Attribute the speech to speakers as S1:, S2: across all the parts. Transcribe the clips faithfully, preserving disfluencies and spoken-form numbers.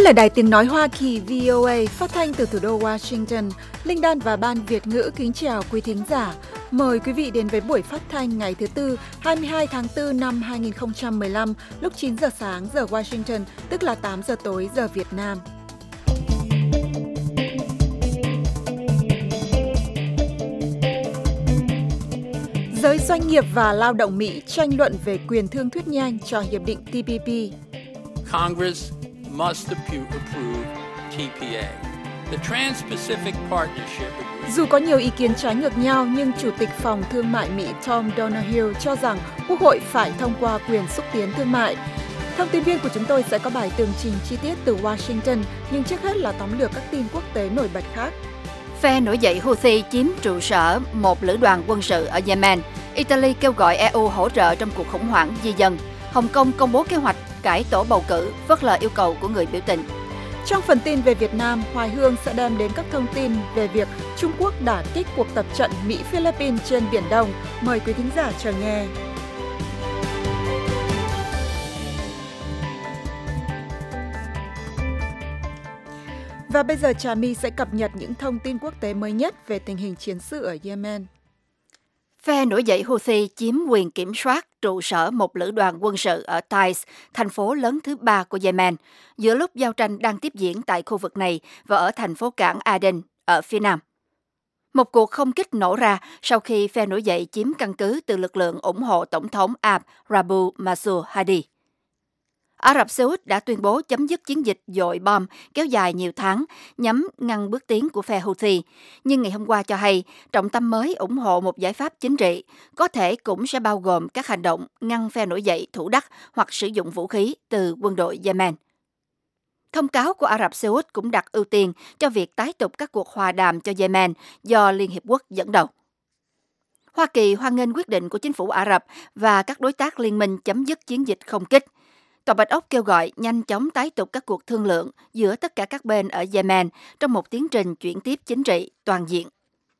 S1: là Đài Tiếng Nói Hoa Kỳ vê o a phát thanh từ thủ đô Washington. Linh Đan và Ban Việt ngữ kính chào quý thính giả. Mời quý vị đến với buổi phát thanh ngày thứ Tư, hai mươi hai tháng tư năm hai nghìn không trăm mười lăm, lúc chín giờ sáng giờ Washington, tức là tám giờ tối giờ Việt Nam. Giới doanh nghiệp và lao động Mỹ tranh luận về quyền thương thuyết nhanh cho hiệp định T P P.
S2: Congress must approve T P A. The Trans-Pacific Partnership Agreement.
S1: Dù có nhiều ý kiến trái ngược nhau, nhưng Chủ tịch Phòng Thương mại Mỹ Tom Donohue cho rằng Quốc hội phải thông qua quyền xúc tiến thương mại. Thông tin viên của chúng tôi sẽ có bài tường trình chi tiết từ Washington, nhưng trước hết là tóm lược các tin quốc tế nổi bật khác.
S3: Phe nổi dậy Houthi chiếm trụ sở một lữ đoàn quân sự ở Yemen. Italy kêu gọi E U hỗ trợ trong cuộc khủng hoảng di dân. Hồng Kông công bố kế hoạch cải tổ bầu cử, vâng lời yêu cầu của người biểu tình.
S1: Trong phần tin về Việt Nam, Hoài Hương sẽ đem đến các thông tin về việc Trung Quốc đả kích cuộc tập trận Mỹ-Philippines trên Biển Đông. Mời quý thính giả chờ nghe. Và bây giờ Trà My sẽ cập nhật những thông tin quốc tế mới nhất về tình hình chiến sự ở Yemen.
S3: Phe nổi dậy Houthi chiếm quyền kiểm soát trụ sở một lữ đoàn quân sự ở Taiz, thành phố lớn thứ ba của Yemen, giữa lúc giao tranh đang tiếp diễn tại khu vực này và ở thành phố cảng Aden ở phía nam. Một cuộc không kích nổ ra sau khi phe nổi dậy chiếm căn cứ từ lực lượng ủng hộ Tổng thống Abd Rabbu Mansur Hadi. Ả Rập Xê Út đã tuyên bố chấm dứt chiến dịch dội bom kéo dài nhiều tháng nhằm ngăn bước tiến của phe Houthi, nhưng ngày hôm qua cho hay trọng tâm mới ủng hộ một giải pháp chính trị, có thể cũng sẽ bao gồm các hành động ngăn phe nổi dậy thủ đắc hoặc sử dụng vũ khí từ quân đội Yemen. Thông cáo của Ả Rập Xê Út cũng đặt ưu tiên cho việc tái tục các cuộc hòa đàm cho Yemen do Liên Hiệp Quốc dẫn đầu. Hoa Kỳ hoan nghênh quyết định của chính phủ Ả Rập và các đối tác liên minh chấm dứt chiến dịch không kích. Tòa Bạch Ốc kêu gọi nhanh chóng tái tục các cuộc thương lượng giữa tất cả các bên ở Yemen trong một tiến trình chuyển tiếp chính trị toàn diện.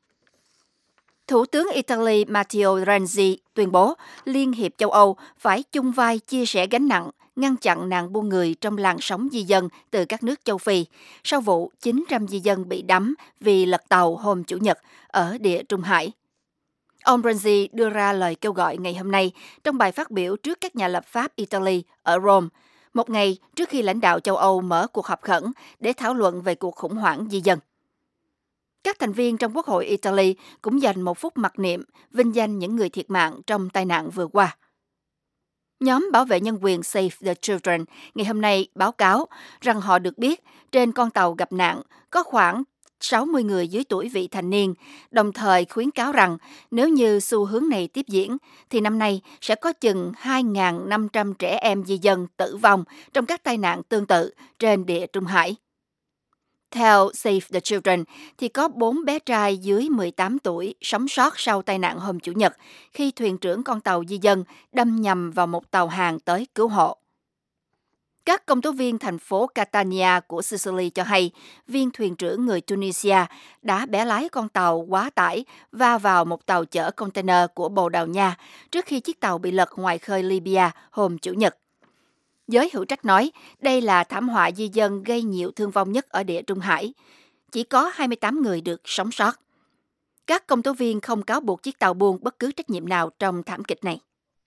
S3: Thủ tướng Italy Matteo Renzi tuyên bố Liên hiệp châu Âu phải chung vai chia sẻ gánh nặng, ngăn chặn nạn buôn người trong làn sóng di dân từ các nước châu Phi, sau vụ chín trăm di dân bị đắm vì lật tàu hôm Chủ nhật ở Địa Trung Hải. Ông Renzi đưa ra lời kêu gọi ngày hôm nay trong bài phát biểu trước các nhà lập pháp Italy ở Rome, một ngày trước khi lãnh đạo châu Âu mở cuộc họp khẩn để thảo luận về cuộc khủng hoảng di dân. Các thành viên trong Quốc hội Italy cũng dành một phút mặc niệm vinh danh những người thiệt mạng trong tai nạn vừa qua. Nhóm bảo vệ nhân quyền Save the Children ngày hôm nay báo cáo rằng họ được biết trên con tàu gặp nạn có khoảng sáu mươi người dưới tuổi vị thành niên, đồng thời khuyến cáo rằng nếu như xu hướng này tiếp diễn, thì năm nay sẽ có chừng hai nghìn năm trăm trẻ em di dân tử vong trong các tai nạn tương tự trên Địa Trung Hải. Theo Save the Children, thì có bốn bé trai dưới mười tám tuổi sống sót sau tai nạn hôm Chủ nhật khi thuyền trưởng con tàu di dân đâm nhầm vào một tàu hàng tới cứu hộ. Các công tố viên thành phố Catania của Sicily cho hay viên thuyền trưởng người Tunisia đã bẻ lái con tàu quá tải va vào một tàu chở container của Bồ Đào Nha trước khi chiếc tàu bị lật ngoài khơi Libya hôm Chủ nhật. Giới hữu trách nói đây là thảm họa di dân gây nhiều thương vong nhất ở Địa Trung Hải. Chỉ có hai mươi tám người được sống sót. Các công tố viên không cáo buộc chiếc tàu buôn bất cứ trách nhiệm nào trong thảm kịch này.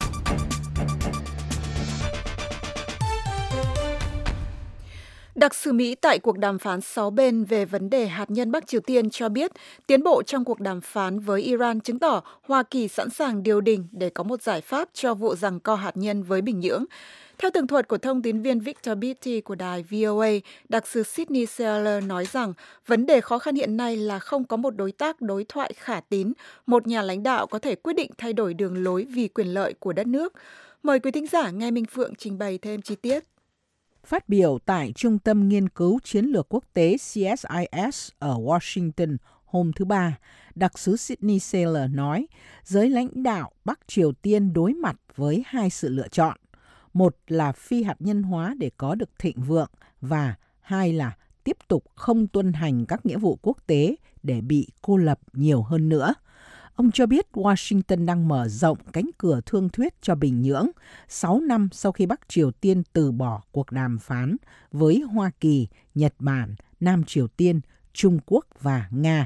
S1: Đặc sứ Mỹ tại cuộc đàm phán sáu bên về vấn đề hạt nhân Bắc Triều Tiên cho biết tiến bộ trong cuộc đàm phán với Iran chứng tỏ Hoa Kỳ sẵn sàng điều đình để có một giải pháp cho vụ giằng co hạt nhân với Bình Nhưỡng. Theo tường thuật của thông tín viên Victor Beattie của đài vê o a, đặc sứ Sydney Seller nói rằng vấn đề khó khăn hiện nay là không có một đối tác đối thoại khả tín, một nhà lãnh đạo có thể quyết định thay đổi đường lối vì quyền lợi của đất nước. Mời quý thính giả nghe Minh Phượng trình bày thêm chi tiết.
S4: Phát biểu tại Trung tâm Nghiên cứu Chiến lược Quốc tế C S I S ở Washington hôm thứ Ba, đặc sứ Sydney Seller nói giới lãnh đạo Bắc Triều Tiên đối mặt với hai sự lựa chọn. Một là phi hạt nhân hóa để có được thịnh vượng và hai là tiếp tục không tuân hành các nghĩa vụ quốc tế để bị cô lập nhiều hơn nữa. Ông cho biết Washington đang mở rộng cánh cửa thương thuyết cho Bình Nhưỡng sáu năm sau khi Bắc Triều Tiên từ bỏ cuộc đàm phán với Hoa Kỳ, Nhật Bản, Nam Triều Tiên, Trung Quốc và Nga.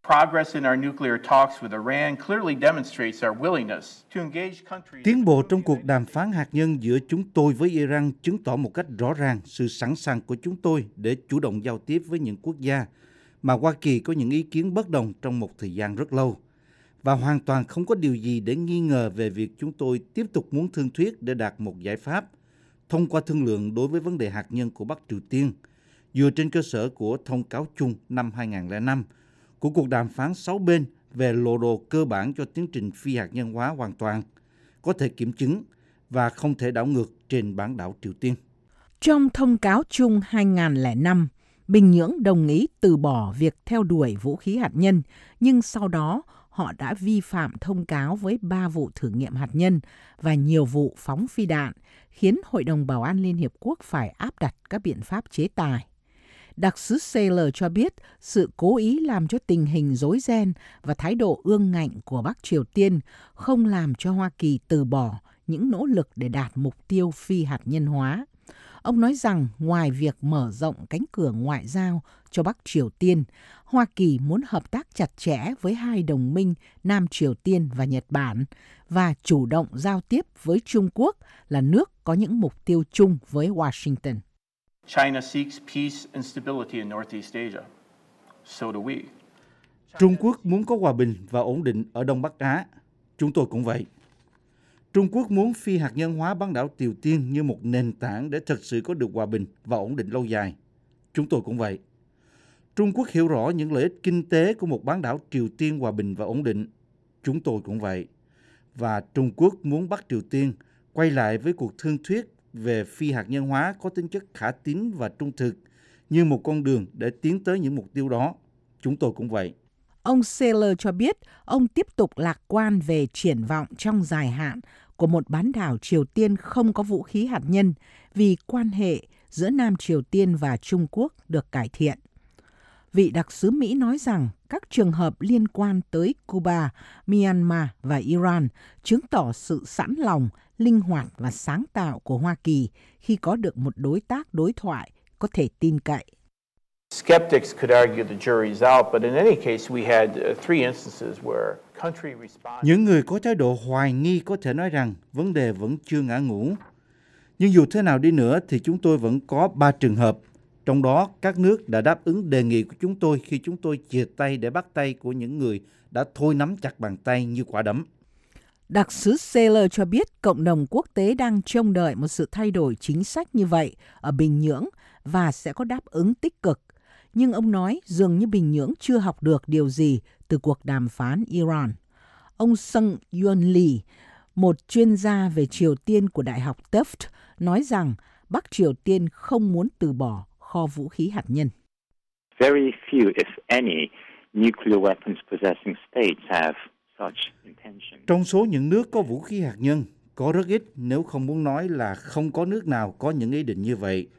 S5: Tiến bộ trong cuộc đàm phán hạt nhân giữa chúng tôi với Iran chứng tỏ một cách rõ ràng sự sẵn sàng của chúng tôi để chủ động giao tiếp với những quốc gia mà Hoa Kỳ có những ý kiến bất đồng trong một thời gian rất lâu. Và hoàn toàn không có điều gì để nghi ngờ về việc chúng tôi tiếp tục muốn thương thuyết để đạt một giải pháp thông qua thương lượng đối với vấn đề hạt nhân của Bắc Triều Tiên, dựa trên cơ sở của thông cáo chung năm hai nghìn lẻ năm của cuộc đàm phán sáu bên về lộ đồ cơ bản cho tiến trình phi hạt nhân hóa hoàn toàn, có thể kiểm chứng và không thể đảo ngược trên bán đảo Triều Tiên.
S4: Trong thông cáo chung hai nghìn lẻ năm, Bình Nhưỡng đồng ý từ bỏ việc theo đuổi vũ khí hạt nhân, nhưng sau đó họ đã vi phạm thông cáo với ba vụ thử nghiệm hạt nhân và nhiều vụ phóng phi đạn, khiến Hội đồng Bảo an Liên Hiệp Quốc phải áp đặt các biện pháp chế tài. Đặc sứ Saylor cho biết sự cố ý làm cho tình hình rối ren và thái độ ương ngạnh của Bắc Triều Tiên không làm cho Hoa Kỳ từ bỏ những nỗ lực để đạt mục tiêu phi hạt nhân hóa. Ông nói rằng ngoài việc mở rộng cánh cửa ngoại giao cho Bắc Triều Tiên, Hoa Kỳ muốn hợp tác chặt chẽ với hai đồng minh Nam Triều Tiên và Nhật Bản và chủ động giao tiếp với Trung Quốc là nước có những mục tiêu chung với Washington.
S6: China seeks peace and stability in Northeast Asia. So do we.
S5: Trung Quốc muốn có hòa bình và ổn định ở Đông Bắc Á. Chúng tôi cũng vậy. Trung Quốc muốn phi hạt nhân hóa bán đảo Triều Tiên như một nền tảng để thực sự có được hòa bình và ổn định lâu dài. Chúng tôi cũng vậy. Trung Quốc hiểu rõ những lợi ích kinh tế của một bán đảo Triều Tiên hòa bình và ổn định. Chúng tôi cũng vậy. Và Trung Quốc muốn Bắc Triều Tiên quay lại với cuộc thương thuyết về phi hạt nhân hóa có tính chất khả tín và trung thực như một con đường để tiến tới những mục tiêu đó. Chúng tôi cũng vậy.
S4: Ông Saylor cho biết ông tiếp tục lạc quan về triển vọng trong dài hạn của một bán đảo Triều Tiên không có vũ khí hạt nhân vì quan hệ giữa Nam Triều Tiên và Trung Quốc được cải thiện. Vị đặc sứ Mỹ nói rằng các trường hợp liên quan tới Cuba, Myanmar và Iran chứng tỏ sự sẵn lòng, linh hoạt và sáng tạo của Hoa Kỳ khi có được một đối tác đối thoại có thể tin cậy.
S6: Skeptics could argue the jury's out, but in any case, we had uh, three instances where country responded.
S5: Những người có thái độ hoài nghi có thể nói rằng vấn đề vẫn chưa ngã ngũ. Nhưng dù thế nào đi nữa thì chúng tôi vẫn có ba trường hợp. Trong đó, các nước đã đáp ứng đề nghị của chúng tôi khi chúng tôi chìa tay để bắt tay của những người đã thôi nắm chặt bàn tay như quả đấm.
S4: Đặc sứ Saylor cho biết cộng đồng quốc tế đang trông đợi một sự thay đổi chính sách như vậy ở Bình Nhưỡng và sẽ có đáp ứng tích cực. Nhưng ông nói dường như Bình Nhưỡng chưa học được điều gì từ cuộc đàm phán Iran. Ông Sung Yoon Lee, một chuyên gia về Triều Tiên của Đại học Tufts, nói rằng Bắc Triều Tiên không muốn từ bỏ kho vũ khí hạt nhân.
S7: Very few, if any, nuclear weapons possessing states have such intention.
S5: Trong số những nước có vũ khí hạt nhân, có rất ít, nếu không muốn nói là không có nước nào có những ý định như vậy.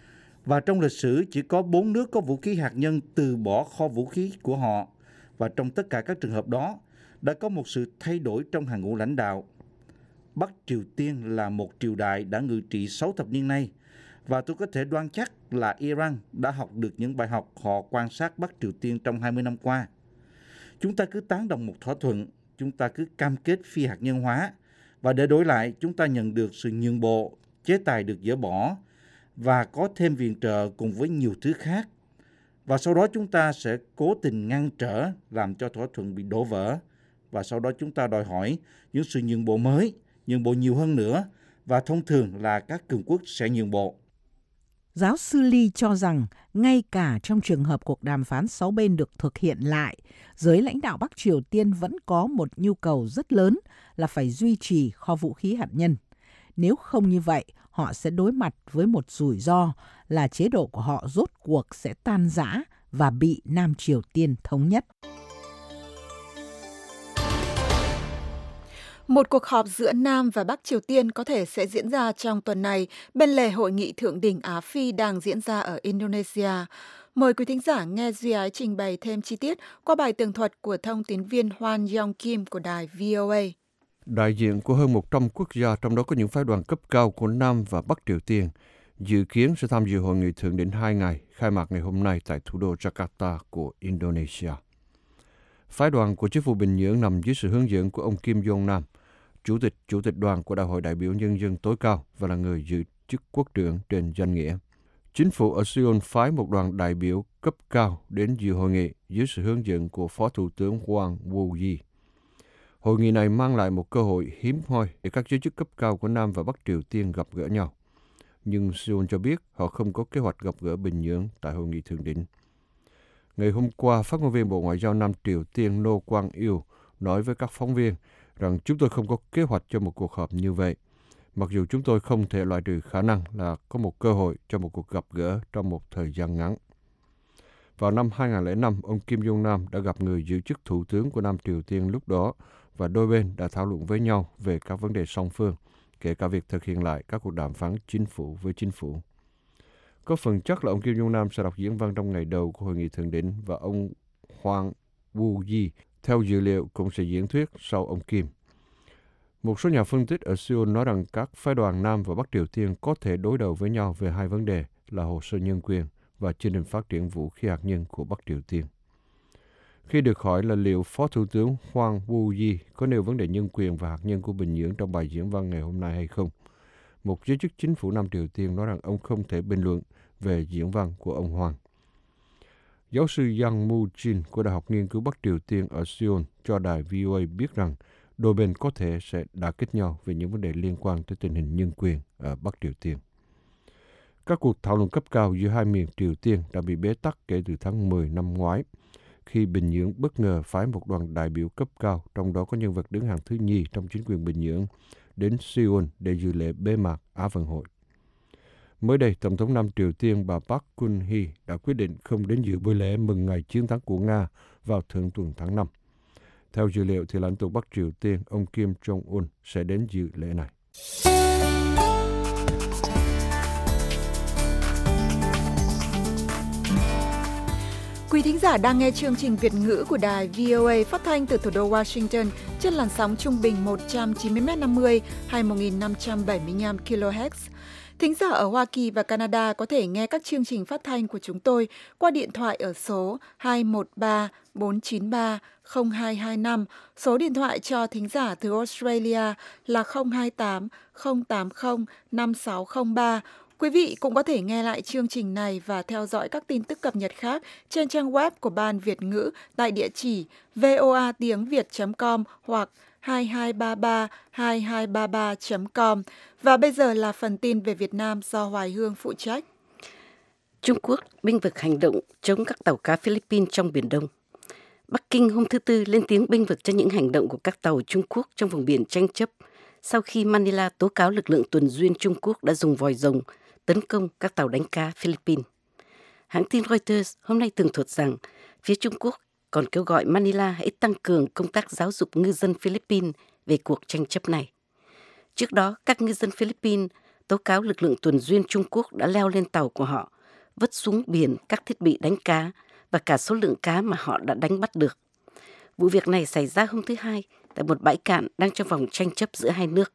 S5: Và trong lịch sử chỉ có bốn nước có vũ khí hạt nhân từ bỏ kho vũ khí của họ. Và trong tất cả các trường hợp đó, đã có một sự thay đổi trong hàng ngũ lãnh đạo. Bắc Triều Tiên là một triều đại đã ngự trị sáu thập niên nay. Và tôi có thể đoan chắc là Iran đã học được những bài học họ quan sát Bắc Triều Tiên trong hai mươi năm qua. Chúng ta cứ tán đồng một thỏa thuận, chúng ta cứ cam kết phi hạt nhân hóa. Và để đổi lại, chúng ta nhận được sự nhượng bộ, chế tài được dỡ bỏ, và có thêm viện trợ cùng với nhiều thứ khác. Và sau đó chúng ta sẽ cố tình ngăn trở làm cho thỏa thuận bị đổ vỡ. Và sau đó chúng ta đòi hỏi những sự nhượng bộ mới, nhượng bộ nhiều hơn nữa, và thông thường là các cường quốc sẽ nhượng bộ.
S4: Giáo sư Lee cho rằng ngay cả trong trường hợp cuộc đàm phán sáu bên được thực hiện lại, giới lãnh đạo Bắc Triều Tiên vẫn có một nhu cầu rất lớn là phải duy trì kho vũ khí hạt nhân. Nếu không như vậy, họ sẽ đối mặt với một rủi ro là chế độ của họ rốt cuộc sẽ tan rã và bị Nam Triều Tiên thống nhất.
S1: Một cuộc họp giữa Nam và Bắc Triều Tiên có thể sẽ diễn ra trong tuần này bên lề hội nghị thượng đỉnh Á Phi đang diễn ra ở Indonesia. Mời quý thính giả nghe Duy Ái trình bày thêm chi tiết qua bài tường thuật của thông tín viên Hwan Yong Kim của đài vê o a.
S8: Đại diện của hơn một trăm quốc gia, trong đó có những phái đoàn cấp cao của Nam và Bắc Triều Tiên, dự kiến sẽ tham dự hội nghị thượng đỉnh hai ngày, khai mạc ngày hôm nay tại thủ đô Jakarta của Indonesia. Phái đoàn của chính phủ Bình Nhưỡng nằm dưới sự hướng dẫn của ông Kim Jong Nam, chủ tịch chủ tịch đoàn của Đại hội đại biểu nhân dân tối cao và là người giữ chức quốc trưởng trên danh nghĩa. Chính phủ ở Seoul phái một đoàn đại biểu cấp cao đến dự hội nghị dưới sự hướng dẫn của Phó Thủ tướng Hwang Woo-yi. Hội nghị này mang lại một cơ hội hiếm hoi để các giới chức cấp cao của Nam và Bắc Triều Tiên gặp gỡ nhau. Nhưng Seoul cho biết họ không có kế hoạch gặp gỡ Bình Nhưỡng tại hội nghị thượng đỉnh. Ngày hôm qua, phát ngôn viên Bộ Ngoại giao Nam Triều Tiên No Kwang-il nói với các phóng viên rằng chúng tôi không có kế hoạch cho một cuộc họp như vậy, mặc dù chúng tôi không thể loại trừ khả năng là có một cơ hội cho một cuộc gặp gỡ trong một thời gian ngắn. Vào năm hai không không năm, ông Kim Jong Nam đã gặp người giữ chức thủ tướng của Nam Triều Tiên lúc đó và đôi bên đã thảo luận với nhau về các vấn đề song phương, kể cả việc thực hiện lại các cuộc đàm phán chính phủ với chính phủ. Có phần chắc là ông Kim Jong Nam sẽ đọc diễn văn trong ngày đầu của hội nghị thượng đỉnh và ông Hwang Woo-yi, theo dữ liệu, cũng sẽ diễn thuyết sau ông Kim. Một số nhà phân tích ở Seoul nói rằng các phái đoàn Nam và Bắc Triều Tiên có thể đối đầu với nhau về hai vấn đề là hồ sơ nhân quyền và chương trình phát triển vũ khí hạt nhân của Bắc Triều Tiên. Khi được hỏi là liệu Phó Thủ tướng Hwang Woo-yi có nêu vấn đề nhân quyền và hạt nhân của Bình Nhưỡng trong bài diễn văn ngày hôm nay hay không, một giới chức chính phủ Nam Triều Tiên nói rằng ông không thể bình luận về diễn văn của ông Hwang. Giáo sư Yang Mu-jin của Đại học Nghiên cứu Bắc Triều Tiên ở Seoul cho đài vê o a biết rằng đôi bên có thể sẽ đả kích nhau về những vấn đề liên quan tới tình hình nhân quyền ở Bắc Triều Tiên. Các cuộc thảo luận cấp cao giữa hai miền Triều Tiên đã bị bế tắc kể từ tháng mười năm ngoái, khi Bình Nhưỡng bất ngờ phái một đoàn đại biểu cấp cao, trong đó có nhân vật đứng hàng thứ nhì trong chính quyền Bình Nhưỡng, đến Seoul để dự lễ bế mạc Á vận hội. Mới đây, Tổng thống Nam Triều Tiên bà Park Geun-hye đã quyết định không đến dự buổi lễ mừng ngày chiến thắng của Nga vào thượng tuần tháng năm. Theo dữ liệu, thì lãnh tụ Bắc Triều Tiên, ông Kim Jong-un sẽ đến dự lễ này.
S1: Quý thính giả đang nghe chương trình Việt ngữ của đài vê o a phát thanh từ thủ đô Washington trên làn sóng trung bình một trăm chín mươi mét năm mươi hay một nghìn năm trăm bảy mươi lăm ki lô héc. Thính giả ở Hoa Kỳ và Canada có thể nghe các chương trình phát thanh của chúng tôi qua điện thoại ở số hai một ba bốn chín ba không hai hai năm. Số điện thoại cho thính giả từ Australia là không hai tám không tám không năm sáu không ba. Quý vị cũng có thể nghe lại chương trình này và theo dõi các tin tức cập nhật khác trên trang web của Ban Việt ngữ tại địa chỉ voa tiếng việt chấm com hoặc hai hai ba ba hai hai ba ba chấm com. Và bây giờ là phần tin về Việt Nam do Hoài Hương phụ trách.
S9: Trung Quốc bênh vực hành động chống các tàu cá Philippines trong Biển Đông. Bắc Kinh hôm thứ Tư lên tiếng bênh vực cho những hành động của các tàu Trung Quốc trong vùng biển tranh chấp sau khi Manila tố cáo lực lượng tuần duyên Trung Quốc đã dùng vòi rồng tấn công các tàu đánh cá Philippines. Hãng tin Reuters hôm nay tường thuật rằng phía Trung Quốc còn kêu gọi Manila hãy tăng cường công tác giáo dục ngư dân Philippines về cuộc tranh chấp này. Trước đó, các ngư dân Philippines tố cáo lực lượng tuần duyên Trung Quốc đã leo lên tàu của họ, vứt xuống biển các thiết bị đánh cá và cả số lượng cá mà họ đã đánh bắt được. Vụ việc này xảy ra hôm thứ Hai tại một bãi cạn đang trong vòng tranh chấp giữa hai nước.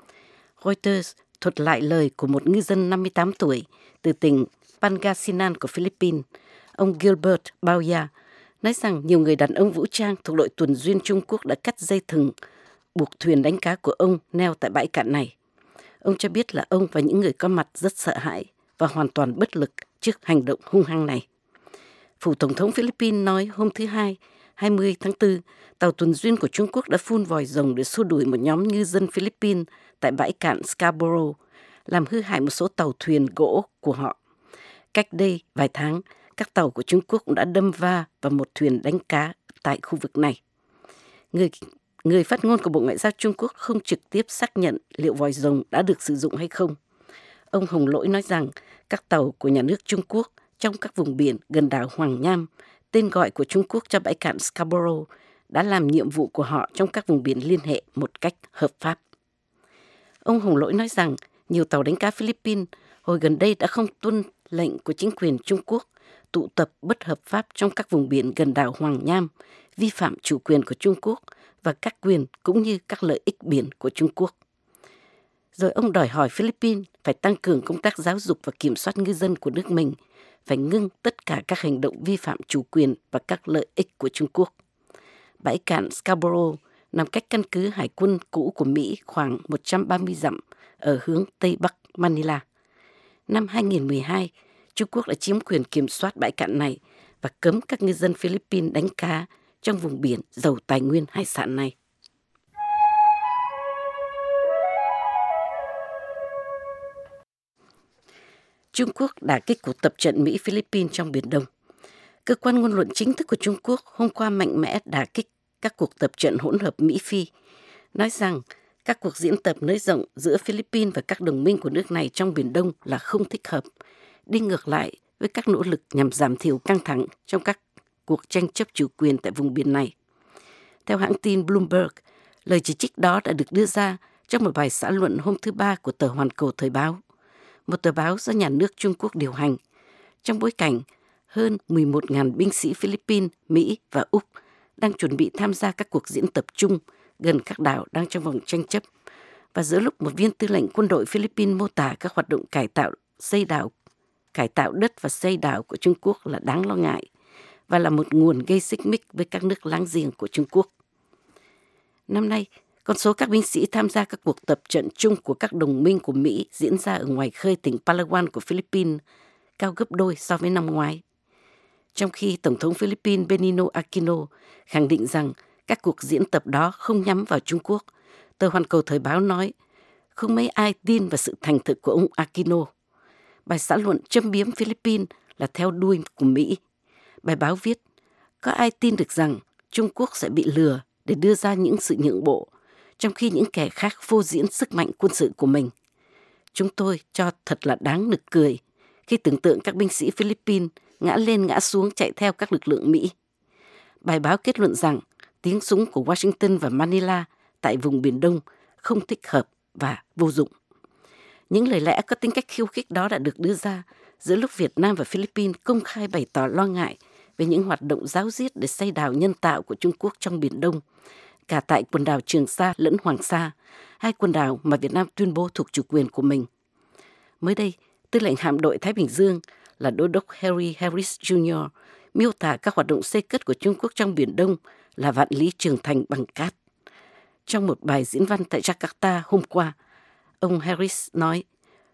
S9: Reuters thuật lại lời của một ngư dân năm mươi tám tuổi từ tỉnh Pangasinan của Philippines, ông Gilbert Bauya, nói rằng nhiều người đàn ông vũ trang thuộc đội tuần duyên Trung Quốc đã cắt dây thừng buộc thuyền đánh cá của ông neo tại bãi cạn này. Ông cho biết là ông và những người có mặt rất sợ hãi và hoàn toàn bất lực trước hành động hung hăng này. Phủ Tổng thống Philippines nói hôm thứ Hai, hai mươi tháng tư, tàu tuần duyên của Trung Quốc đã phun vòi rồng để xua đuổi một nhóm ngư dân Philippines tại bãi cạn Scarborough, làm hư hại một số tàu thuyền gỗ của họ. Cách đây vài tháng, các tàu của Trung Quốc cũng đã đâm va vào một thuyền đánh cá tại khu vực này. Người, người phát ngôn của Bộ Ngoại giao Trung Quốc không trực tiếp xác nhận liệu vòi rồng đã được sử dụng hay không. Ông Hồng Lỗi nói rằng các tàu của nhà nước Trung Quốc trong các vùng biển gần đảo Hoàng Nham, tên gọi của Trung Quốc cho bãi cạn Scarborough, đã làm nhiệm vụ của họ trong các vùng biển liên hệ một cách hợp pháp. Ông Hồng Lỗi nói rằng nhiều tàu đánh cá Philippines hồi gần đây đã không tuân lệnh của chính quyền Trung Quốc tụ tập bất hợp pháp trong các vùng biển gần đảo Hoàng Nham, vi phạm chủ quyền của Trung Quốc và các quyền cũng như các lợi ích biển của Trung Quốc. Rồi ông đòi hỏi Philippines phải tăng cường công tác giáo dục và kiểm soát ngư dân của nước mình, phải ngưng tất cả các hành động vi phạm chủ quyền và các lợi ích của Trung Quốc. Bãi cạn Scarborough nằm cách căn cứ hải quân cũ của Mỹ khoảng một trăm ba mươi dặm ở hướng Tây Bắc Manila. Năm hai nghìn không trăm mười hai, Trung Quốc đã chiếm quyền kiểm soát bãi cạn này và cấm các ngư dân Philippines đánh cá trong vùng biển giàu tài nguyên hải sản này. Trung Quốc đả kích cuộc tập trận Mỹ-Philippines trong Biển Đông. Cơ quan ngôn luận chính thức của Trung Quốc hôm qua mạnh mẽ đả kích các cuộc tập trận hỗn hợp Mỹ-Phi, nói rằng các cuộc diễn tập nới rộng giữa Philippines và các đồng minh của nước này trong Biển Đông là không thích hợp, đi ngược lại với các nỗ lực nhằm giảm thiểu căng thẳng trong các cuộc tranh chấp chủ quyền tại vùng biển này. Theo hãng tin Bloomberg, lời chỉ trích đó đã được đưa ra trong một bài xã luận hôm thứ Ba của tờ Hoàn Cầu Thời báo, một tờ báo do nhà nước Trung Quốc điều hành, trong bối cảnh hơn mười một nghìn binh sĩ Philippines, Mỹ và Úc đang chuẩn bị tham gia các cuộc diễn tập chung gần các đảo đang trong vòng tranh chấp, và giữa lúc một viên tư lệnh quân đội Philippines mô tả các hoạt động cải tạo, xây đảo, cải tạo đất và xây đảo của Trung Quốc là đáng lo ngại và là một nguồn gây xích mích với các nước láng giềng của Trung Quốc. Năm nay, con số các binh sĩ tham gia các cuộc tập trận chung của các đồng minh của Mỹ diễn ra ở ngoài khơi tỉnh Palawan của Philippines cao gấp đôi so với năm ngoái. Trong khi Tổng thống Philippines Benigno Aquino khẳng định rằng các cuộc diễn tập đó không nhắm vào Trung Quốc, tờ Hoàn Cầu Thời báo nói không mấy ai tin vào sự thành thực của ông Aquino. Bài xã luận châm biếm Philippines là theo đuôi của Mỹ. Bài báo viết, có ai tin được rằng Trung Quốc sẽ bị lừa để đưa ra những sự nhượng bộ, trong khi những kẻ khác phô diễn sức mạnh quân sự của mình. Chúng tôi cho thật là đáng nực cười khi tưởng tượng các binh sĩ Philippines ngã lên ngã xuống chạy theo các lực lượng Mỹ. Bài báo kết luận rằng tiếng súng của Washington và Manila tại vùng Biển Đông không thích hợp và vô dụng. Những lời lẽ có tính cách khiêu khích đó đã được đưa ra giữa lúc Việt Nam và Philippines công khai bày tỏ lo ngại về những hoạt động ráo riết để xây đảo nhân tạo của Trung Quốc trong Biển Đông, cả tại quần đảo Trường Sa lẫn Hoàng Sa, hai quần đảo mà Việt Nam tuyên bố thuộc chủ quyền của mình. Mới đây, Tư lệnh hạm đội Thái Bình Dương là Đô đốc Harry Harris Junior miêu tả các hoạt động xây cất của Trung Quốc trong Biển Đông là vạn lý trường thành bằng cát. Trong một bài diễn văn tại Jakarta hôm qua, ông Harris nói,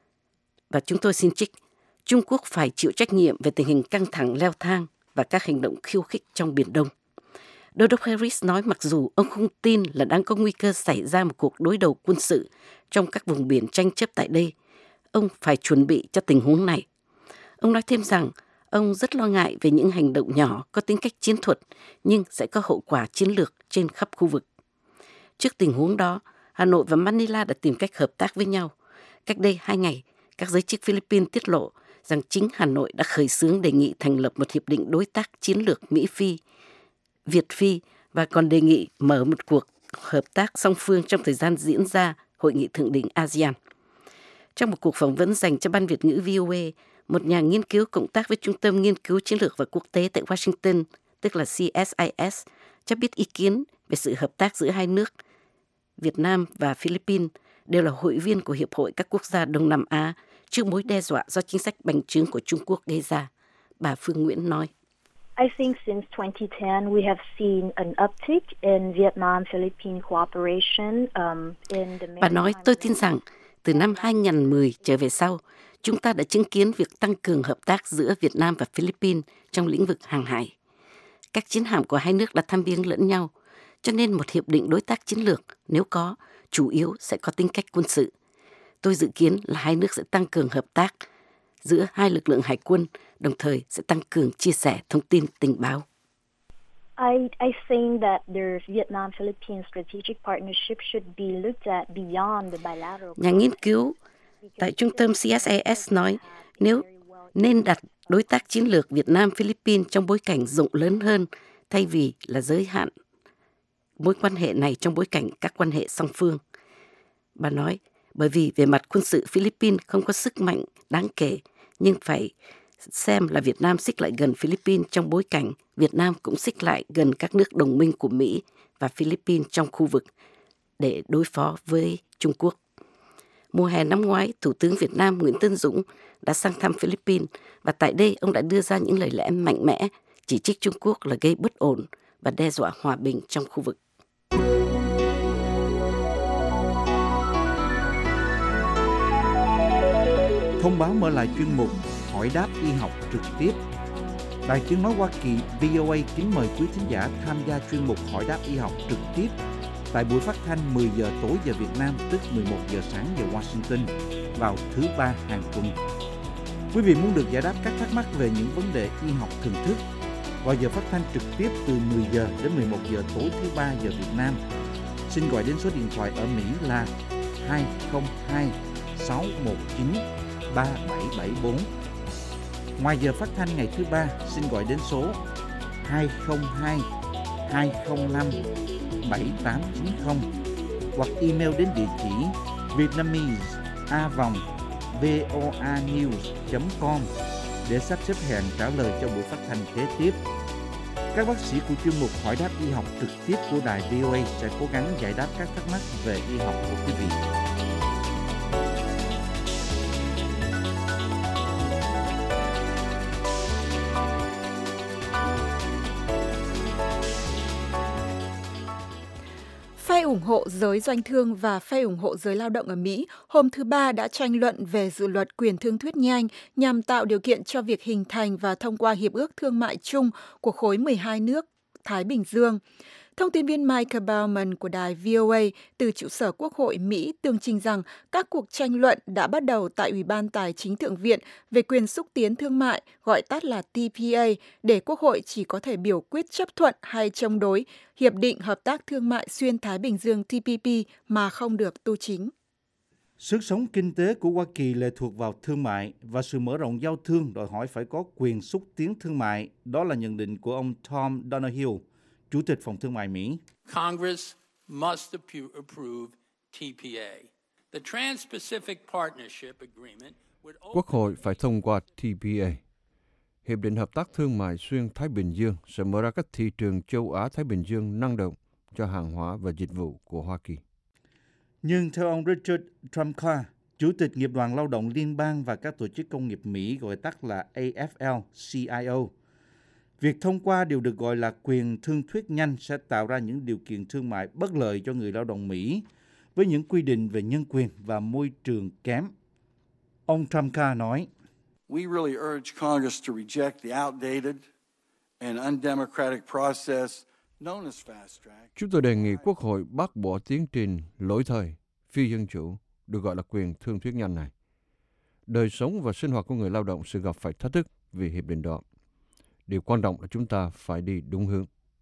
S9: và chúng tôi xin trích, Trung Quốc phải chịu trách nhiệm về tình hình căng thẳng leo thang và các hành động khiêu khích trong Biển Đông. Đô đốc Harris nói mặc dù ông không tin là đang có nguy cơ xảy ra một cuộc đối đầu quân sự trong các vùng biển tranh chấp tại đây, ông phải chuẩn bị cho tình huống này. Ông nói thêm rằng ông rất lo ngại về những hành động nhỏ có tính cách chiến thuật nhưng sẽ có hậu quả chiến lược trên khắp khu vực. Trước tình huống đó, Hà Nội và Manila đã tìm cách hợp tác với nhau. Cách đây hai ngày, các giới chức Philippines tiết lộ rằng chính Hà Nội đã khởi xướng đề nghị thành lập một hiệp định đối tác chiến lược Mỹ-Phi, Việt-Phi và còn đề nghị mở một cuộc hợp tác song phương trong thời gian diễn ra Hội nghị Thượng đỉnh a sê an. Trong một cuộc phỏng vấn dành cho Ban Việt ngữ vê o a, một nhà nghiên cứu cộng tác với Trung tâm Nghiên cứu Chiến lược và Quốc tế tại Washington, tức là xê ét i ét, cho biết ý kiến về sự hợp tác giữa hai nước. Việt Nam và Philippines đều là hội viên của Hiệp hội các quốc gia Đông Nam Á trước mối đe dọa do chính sách bành trướng của Trung Quốc gây ra. Bà Phương Nguyễn nói.
S10: I think since twenty ten we have seen an uptick in Vietnam-Philippines cooperation. Um, in the
S9: Bà nói, tôi tin rằng từ năm hai nghìn không trăm mười trở về sau, chúng ta đã chứng kiến việc tăng cường hợp tác giữa Việt Nam và Philippines trong lĩnh vực hàng hải. Các chiến hạm của hai nước đã thăm viếng lẫn nhau, cho nên một hiệp định đối tác chiến lược, nếu có, chủ yếu sẽ có tính cách quân sự. Tôi dự kiến là hai nước sẽ tăng cường hợp tác giữa hai lực lượng hải quân, đồng thời sẽ tăng cường chia sẻ thông tin tình báo.
S10: I, I think that the Vietnam-Philippines strategic partnership should be looked at beyond the bilateral.
S9: Nhà nghiên cứu tại trung tâm xê ét i ét nói nếu nên đặt đối tác chiến lược Việt Nam-Philippines trong bối cảnh rộng lớn hơn thay vì là giới hạn mối quan hệ này trong bối cảnh các quan hệ song phương. Bà nói, bởi vì về mặt quân sự Philippines không có sức mạnh đáng kể, nhưng phải xem là Việt Nam xích lại gần Philippines trong bối cảnh Việt Nam cũng xích lại gần các nước đồng minh của Mỹ và Philippines trong khu vực để đối phó với Trung Quốc. Mùa hè năm ngoái, Thủ tướng Việt Nam Nguyễn Tấn Dũng đã sang thăm Philippines và tại đây ông đã đưa ra những lời lẽ mạnh mẽ chỉ trích Trung Quốc là gây bất ổn và đe dọa hòa bình trong khu vực.
S5: Thông báo mở lại chuyên mục Hỏi đáp y học trực tiếp. Đài Tiếng nói Hoa Kỳ vê o a kính mời quý thính giả tham gia chuyên mục Hỏi đáp y học trực tiếp tại buổi phát thanh mười giờ tối giờ Việt Nam, tức mười một giờ sáng giờ Washington, vào thứ ba hàng tuần. Quý vị muốn được giải đáp các thắc mắc về những vấn đề y học thường thức vào giờ phát thanh trực tiếp từ mười giờ đến mười một giờ tối thứ ba giờ Việt Nam, xin gọi đến số điện thoại ở Mỹ là hai không hai sáu một chín ba bảy bảy bốn. Ngoài giờ phát thanh ngày thứ ba, xin gọi đến số hai không hai hai không năm bảy tám chín không hoặc email đến địa chỉ vietnamese a vòng voanews chấm com để sắp xếp hẹn trả lời cho buổi phát thanh kế tiếp. Các bác sĩ của chuyên mục Hỏi đáp y học trực tiếp của đài vê o a sẽ cố gắng giải đáp các thắc mắc về y học của quý vị.
S1: Phe ủng hộ giới doanh thương và phe ủng hộ giới lao động ở Mỹ hôm thứ Ba đã tranh luận về dự luật quyền thương thuyết nhanh nhằm tạo điều kiện cho việc hình thành và thông qua Hiệp ước Thương mại chung của khối mười hai nước Thái Bình Dương. Thông tin viên Michael Bauman của đài vê o a từ trụ sở Quốc hội Mỹ tường trình rằng các cuộc tranh luận đã bắt đầu tại Ủy ban Tài chính Thượng viện về quyền xúc tiến thương mại, gọi tắt là tê pê a, để Quốc hội chỉ có thể biểu quyết chấp thuận hay chống đối Hiệp định Hợp tác Thương mại Xuyên Thái Bình Dương T P P mà không được tu chính.
S5: Sức sống kinh tế của Hoa Kỳ lệ thuộc vào thương mại và sự mở rộng giao thương đòi hỏi phải có quyền xúc tiến thương mại. Đó là nhận định của ông Tom Donohue, Chủ tịch Phòng Thương mại Mỹ.
S2: Congress must approve T P A. The Trans-Pacific Partnership Agreement would...
S8: Quốc hội phải thông qua T P A. Hiệp định Hợp tác Thương mại Xuyên Thái Bình Dương sẽ mở ra các thị trường châu Á-Thái Bình Dương năng động cho hàng hóa và dịch vụ của Hoa Kỳ.
S5: Nhưng theo ông Richard Trumka, Chủ tịch Nghiệp đoàn Lao động Liên bang và các tổ chức công nghiệp Mỹ gọi tắt là A F L C I O, việc thông qua điều được gọi là quyền thương thuyết nhanh sẽ tạo ra những điều kiện thương mại bất lợi cho người lao động Mỹ với những quy định về nhân quyền và môi trường kém. Ông Trumka nói,
S11: We really urge Congress to reject the outdated and undemocratic process known as fast track.
S8: Chúng tôi đề nghị Quốc hội bác bỏ tiến trình lỗi thời, phi dân chủ, được gọi là quyền thương thuyết nhanh này. Đời sống và sinh hoạt của người lao động sẽ gặp phải thách thức vì hiệp định đó. Điều quan trọng là chúng ta phải đi đúng hướng.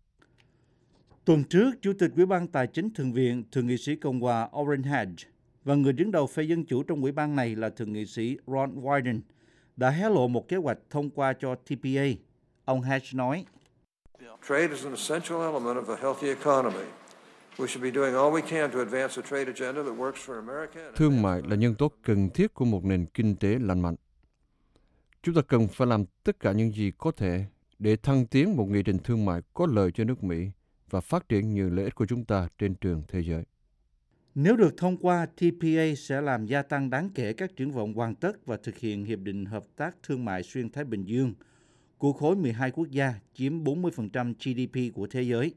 S5: Tuần trước, Chủ tịch Ủy ban Tài chính Thượng viện, Thượng nghị sĩ Cộng hòa Orrin Hatch và người đứng đầu phe Dân chủ trong ủy ban này là Thượng nghị sĩ Ron Wyden đã hé lộ một kế hoạch thông qua cho T P A. Ông Hatch nói,
S12: Trade is an essential element of a healthy economy. We should be doing all we can to advance a trade agenda that works for America.
S8: Thương mại là nhân tố cần thiết của một nền kinh tế lành mạnh. Chúng ta cần phải làm tất cả những gì có thể để thăng tiến một nghị trình thương mại có lợi cho nước Mỹ và phát triển nhiều lợi ích của chúng ta trên trường thế giới.
S5: Nếu được thông qua, T P A sẽ làm gia tăng đáng kể các triển vọng hoàn tất và thực hiện Hiệp định Hợp tác Thương mại Xuyên Thái Bình Dương của khối mười hai quốc gia chiếm bốn mươi phần trăm G D P của thế giới.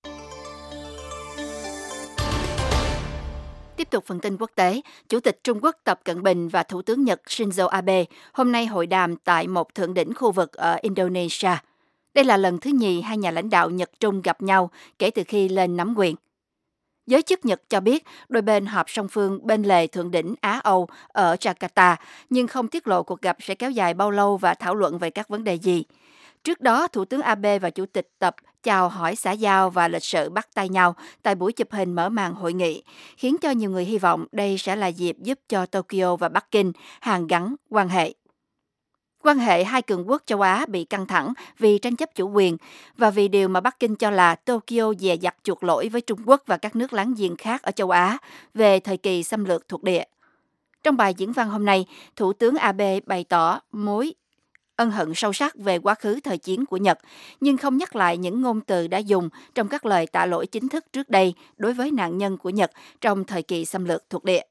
S3: Tiếp tục phần tin quốc tế, Chủ tịch Trung Quốc Tập Cận Bình và Thủ tướng Nhật Shinzo Abe hôm nay hội đàm tại một thượng đỉnh khu vực ở Indonesia. Đây là lần thứ nhì hai nhà lãnh đạo Nhật-Trung gặp nhau kể từ khi lên nắm quyền. Giới chức Nhật cho biết đôi bên họp song phương bên lề thượng đỉnh Á-Âu ở Jakarta, nhưng không tiết lộ cuộc gặp sẽ kéo dài bao lâu và thảo luận về các vấn đề gì. Trước đó, Thủ tướng Abe và Chủ tịch Tập chào hỏi xã giao và lịch sự bắt tay nhau tại buổi chụp hình mở màn hội nghị, khiến cho nhiều người hy vọng đây sẽ là dịp giúp cho Tokyo và Bắc Kinh hàn gắn quan hệ. Quan hệ hai cường quốc châu Á bị căng thẳng vì tranh chấp chủ quyền và vì điều mà Bắc Kinh cho là Tokyo dè dặt chuộc lỗi với Trung Quốc và các nước láng giềng khác ở châu Á về thời kỳ xâm lược thuộc địa. Trong bài diễn văn hôm nay, Thủ tướng Abe bày tỏ mối ân hận sâu sắc về quá khứ thời chiến của Nhật, nhưng không nhắc lại những ngôn từ đã dùng trong các lời tạ lỗi chính thức trước đây đối với nạn nhân của Nhật trong thời kỳ xâm lược thuộc địa.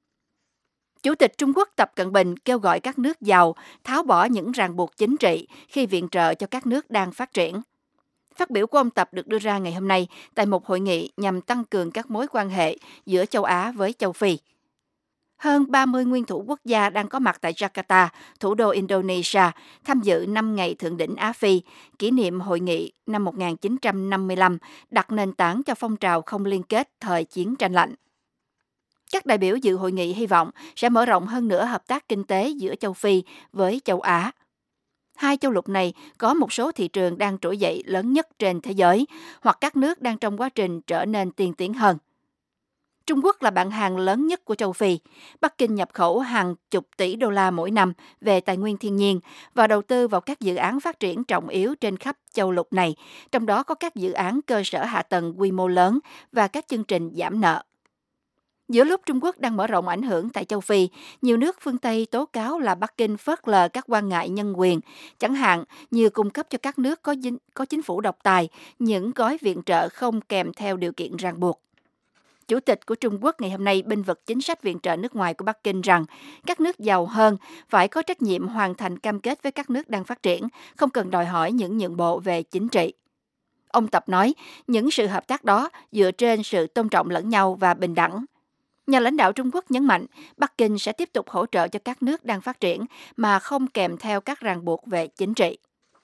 S3: Chủ tịch Trung Quốc Tập Cận Bình kêu gọi các nước giàu tháo bỏ những ràng buộc chính trị khi viện trợ cho các nước đang phát triển. Phát biểu của ông Tập được đưa ra ngày hôm nay tại một hội nghị nhằm tăng cường các mối quan hệ giữa châu Á với châu Phi. Hơn ba mươi nguyên thủ quốc gia đang có mặt tại Jakarta, thủ đô Indonesia, tham dự năm ngày thượng đỉnh Á Phi, kỷ niệm hội nghị năm một nghìn chín trăm năm mươi lăm, đặt nền tảng cho phong trào không liên kết thời chiến tranh lạnh. Các đại biểu dự hội nghị hy vọng sẽ mở rộng hơn nữa hợp tác kinh tế giữa châu Phi với châu Á. Hai châu lục này có một số thị trường đang trỗi dậy lớn nhất trên thế giới, hoặc các nước đang trong quá trình trở nên tiên tiến hơn. Trung Quốc là bạn hàng lớn nhất của châu Phi. Bắc Kinh nhập khẩu hàng chục tỷ đô la mỗi năm về tài nguyên thiên nhiên và đầu tư vào các dự án phát triển trọng yếu trên khắp châu lục này, trong đó có các dự án cơ sở hạ tầng quy mô lớn và các chương trình giảm nợ. Giữa lúc Trung Quốc đang mở rộng ảnh hưởng tại châu Phi, nhiều nước phương Tây tố cáo là Bắc Kinh phớt lờ các quan ngại nhân quyền, chẳng hạn như cung cấp cho các nước có, dinh, có chính phủ độc tài những gói viện trợ không kèm theo điều kiện ràng buộc. Chủ tịch của Trung Quốc ngày hôm nay bênh vực chính sách viện trợ nước ngoài của Bắc Kinh rằng các nước giàu hơn phải có trách nhiệm hoàn thành cam kết với các nước đang phát triển, không cần đòi hỏi những nhượng bộ về chính trị. Ông Tập nói những sự hợp tác đó dựa trên sự tôn trọng lẫn nhau và bình đẳng. Nhà lãnh đạo Trung Quốc nhấn mạnh Bắc Kinh sẽ tiếp tục hỗ trợ cho các nước đang phát triển mà không kèm theo các ràng buộc về chính trị.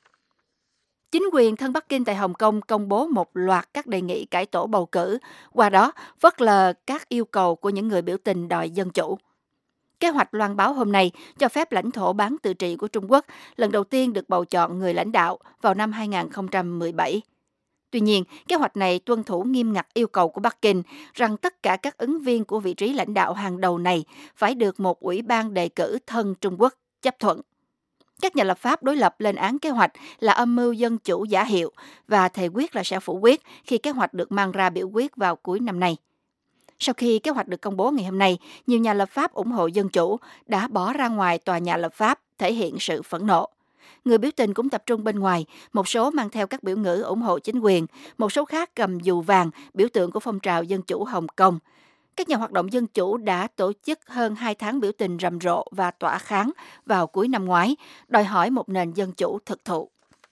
S3: Chính quyền thân Bắc Kinh tại Hồng Kông công bố một loạt các đề nghị cải tổ bầu cử, qua đó phớt lờ các yêu cầu của những người biểu tình đòi dân chủ. Kế hoạch loan báo hôm nay cho phép lãnh thổ bán tự trị của Trung Quốc lần đầu tiên được bầu chọn người lãnh đạo vào năm hai nghìn không trăm mười bảy. Tuy nhiên, kế hoạch này tuân thủ nghiêm ngặt yêu cầu của Bắc Kinh rằng tất cả các ứng viên của vị trí lãnh đạo hàng đầu này phải được một ủy ban đề cử thân Trung Quốc chấp thuận. Các nhà lập pháp đối lập lên án kế hoạch là âm mưu dân chủ giả hiệu và thề quyết là sẽ phủ quyết khi kế hoạch được mang ra biểu quyết vào cuối năm nay. Sau khi kế hoạch được công bố ngày hôm nay, nhiều nhà lập pháp ủng hộ dân chủ đã bỏ ra ngoài tòa nhà lập pháp thể hiện sự phẫn nộ. Người biểu tình cũng tập trung bên ngoài, một số mang theo các biểu ngữ ủng hộ chính quyền, một số khác cầm dù vàng, biểu tượng của phong trào dân chủ Hồng Kông. Các nhà hoạt động dân chủ đã tổ chức hơn hai tháng biểu tình rầm rộ và tỏa kháng vào cuối năm ngoái, đòi hỏi một nền dân chủ thực thụ.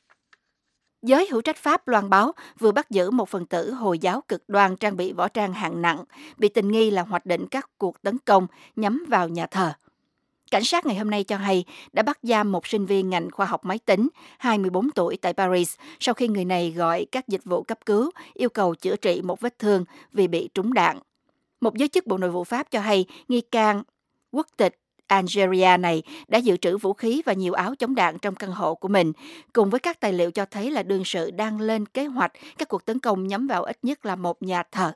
S3: Giới hữu trách Pháp loan báo vừa bắt giữ một phần tử Hồi giáo cực đoan trang bị võ trang hạng nặng, bị tình nghi là hoạch định các cuộc tấn công nhắm vào nhà thờ. Cảnh sát ngày hôm nay cho hay đã bắt giam một sinh viên ngành khoa học máy tính, hai mươi bốn tuổi tại Paris, sau khi người này gọi các dịch vụ cấp cứu, yêu cầu chữa trị một vết thương vì bị trúng đạn. Một giới chức Bộ Nội vụ Pháp cho hay nghi can quốc tịch Algeria này đã dự trữ vũ khí và nhiều áo chống đạn trong căn hộ của mình, cùng với các tài liệu cho thấy là đương sự đang lên kế hoạch các cuộc tấn công nhắm vào ít nhất là một nhà thờ.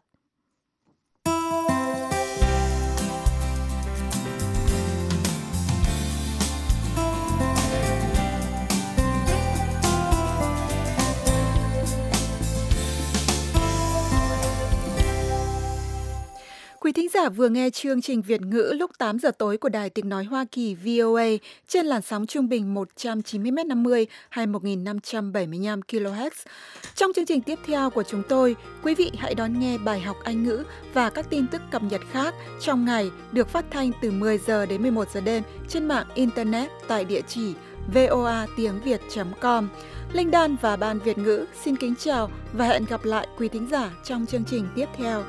S1: Quý thính giả vừa nghe chương trình Việt ngữ lúc tám giờ tối của Đài Tiếng Nói Hoa Kỳ vê o a trên làn sóng trung bình một trăm chín mươi mét năm mươi hay một nghìn năm trăm bảy mươi lăm ki lô héc. Trong chương trình tiếp theo của chúng tôi, quý vị hãy đón nghe bài học Anh ngữ và các tin tức cập nhật khác trong ngày được phát thanh từ mười giờ đến mười một giờ đêm trên mạng Internet tại địa chỉ voa tiếng việt chấm com. Linh Đan và Ban Việt ngữ xin kính chào và hẹn gặp lại quý thính giả trong chương trình tiếp theo.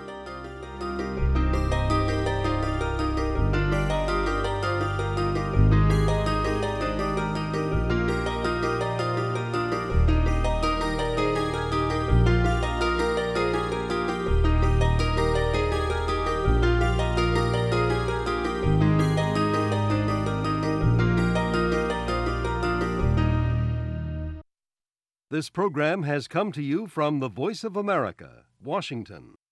S13: This program has come to you from the Voice of America, Washington.